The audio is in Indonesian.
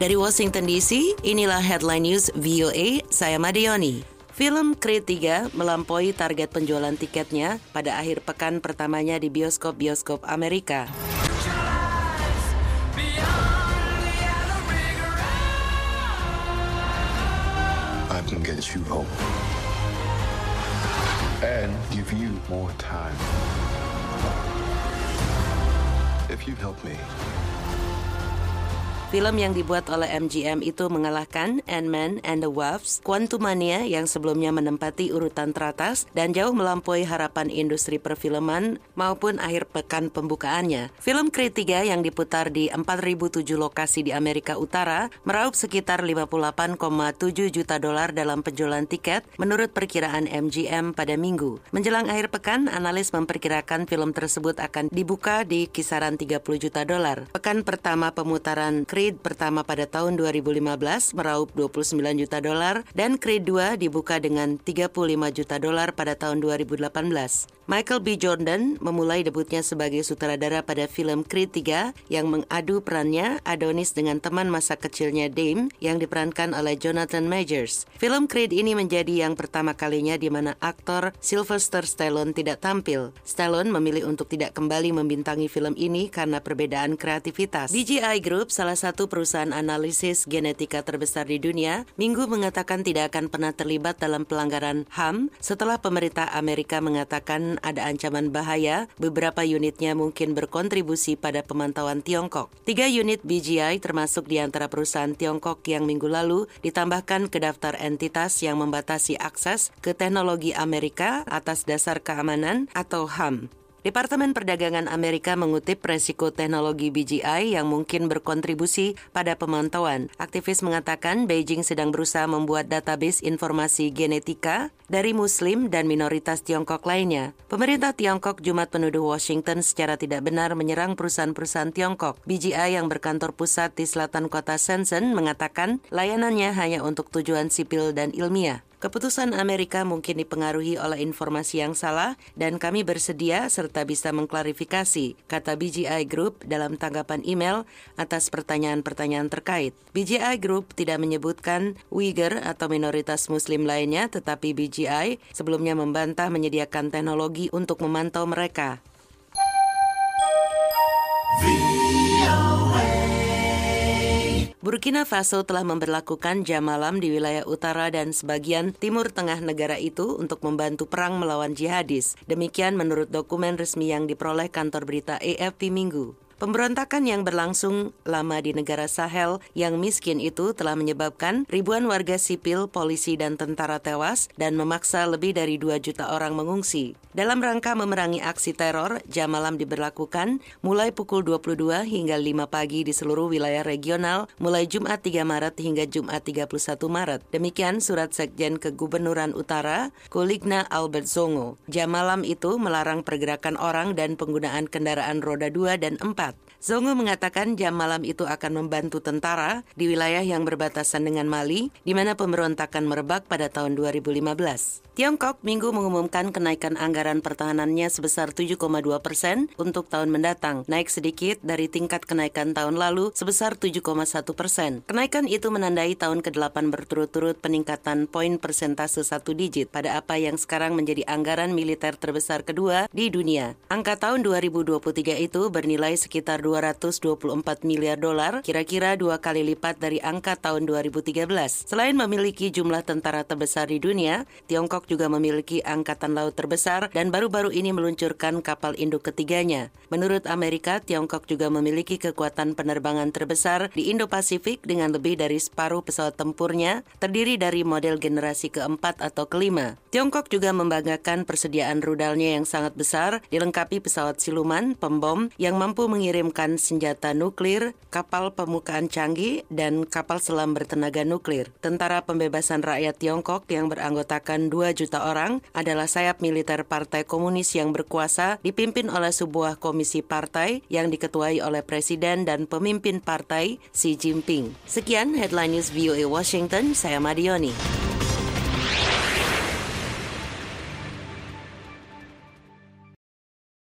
Dari Washington DC, inilah Headline News VOA, saya Madioni. Film Creed 3 melampaui target penjualan tiketnya pada akhir pekan pertamanya di bioskop-bioskop Amerika. I can get you home and give you more time. If you help me. Film yang dibuat oleh MGM itu mengalahkan Ant-Man and the Wasp, Quantumania yang sebelumnya menempati urutan teratas dan jauh melampaui harapan industri perfilman maupun akhir pekan pembukaannya. Film Creed 3 yang diputar di 4.007 lokasi di Amerika Utara meraup sekitar 58,7 juta dolar dalam penjualan tiket menurut perkiraan MGM pada Minggu. Menjelang akhir pekan, analis memperkirakan film tersebut akan dibuka di kisaran 30 juta dolar. Pekan pertama pemutaran Creed pertama pada tahun 2015 meraup 29 juta dolar dan Creed 2 dibuka dengan 35 juta dolar pada tahun 2018. Michael B. Jordan memulai debutnya sebagai sutradara pada film Creed 3 yang mengadu perannya Adonis dengan teman masa kecilnya Dame yang diperankan oleh Jonathan Majors. Film Creed ini menjadi yang pertama kalinya di mana aktor Sylvester Stallone tidak tampil. Stallone memilih untuk tidak kembali membintangi film ini karena perbedaan kreativitas. BGI Group, salah satu perusahaan analisis genetika terbesar di dunia, Minggu mengatakan tidak akan pernah terlibat dalam pelanggaran HAM setelah pemerintah Amerika mengatakan ada ancaman bahaya beberapa unitnya mungkin berkontribusi pada pemantauan Tiongkok. 3 unit BGI termasuk di antara perusahaan Tiongkok yang minggu lalu ditambahkan ke daftar entitas yang membatasi akses ke teknologi Amerika atas dasar keamanan atau HAM. Departemen Perdagangan Amerika mengutip resiko teknologi BGI yang mungkin berkontribusi pada pemantauan. Aktivis mengatakan Beijing sedang berusaha membuat database informasi genetika dari Muslim dan minoritas Tiongkok lainnya. Pemerintah Tiongkok Jumat menuduh Washington secara tidak benar menyerang perusahaan-perusahaan Tiongkok. BGI yang berkantor pusat di selatan kota Shenzhen mengatakan layanannya hanya untuk tujuan sipil dan ilmiah. Keputusan Amerika mungkin dipengaruhi oleh informasi yang salah dan kami bersedia serta bisa mengklarifikasi, kata BGI Group dalam tanggapan email atas pertanyaan-pertanyaan terkait. BGI Group tidak menyebutkan Uyghur atau minoritas Muslim lainnya, tetapi BGI sebelumnya membantah menyediakan teknologi untuk memantau mereka. Burkina Faso telah memberlakukan jam malam di wilayah utara dan sebagian timur tengah negara itu untuk membantu perang melawan jihadis. Demikian menurut dokumen resmi yang diperoleh kantor berita AFP Minggu. Pemberontakan yang berlangsung lama di negara Sahel yang miskin itu telah menyebabkan ribuan warga sipil, polisi, dan tentara tewas dan memaksa lebih dari 2 juta orang mengungsi. Dalam rangka memerangi aksi teror, jam malam diberlakukan mulai pukul 22 hingga 5 pagi di seluruh wilayah regional mulai Jumat 3 Maret hingga Jumat 31 Maret. Demikian surat Sekjen Kegubernuran Utara, Kuligna Albert Zongo. Jam malam itu melarang pergerakan orang dan penggunaan kendaraan roda 2 dan 4. Zongo mengatakan jam malam itu akan membantu tentara di wilayah yang berbatasan dengan Mali, di mana pemberontakan merebak pada tahun 2015. Tiongkok Minggu mengumumkan kenaikan anggaran pertahanannya sebesar 7,2% untuk tahun mendatang, naik sedikit dari tingkat kenaikan tahun lalu sebesar 7,1%. Kenaikan itu menandai tahun ke-8 berturut-turut peningkatan poin persentase 1 digit pada apa yang sekarang menjadi anggaran militer terbesar kedua di dunia. Angka tahun 2023 itu bernilai sekitar 224 miliar dolar, kira-kira 2 kali lipat dari angka tahun 2013. Selain memiliki jumlah tentara terbesar di dunia, Tiongkok juga memiliki angkatan laut terbesar dan baru-baru ini meluncurkan kapal induk ketiganya. Menurut Amerika, Tiongkok juga memiliki kekuatan penerbangan terbesar di Indo-Pasifik dengan lebih dari separuh pesawat tempurnya, terdiri dari model generasi keempat atau kelima. Tiongkok juga membanggakan persediaan rudalnya yang sangat besar, dilengkapi pesawat siluman, pembom yang mampu mengirimkan senjata nuklir, kapal pemukaan canggih, dan kapal selam bertenaga nuklir. Tentara Pembebasan Rakyat Tiongkok yang beranggotakan 2 juta orang adalah sayap militer Partai Komunis yang berkuasa dipimpin oleh sebuah komisi partai yang diketuai oleh Presiden dan pemimpin partai Xi Jinping. Sekian Headline News VOA Washington, saya Madioni.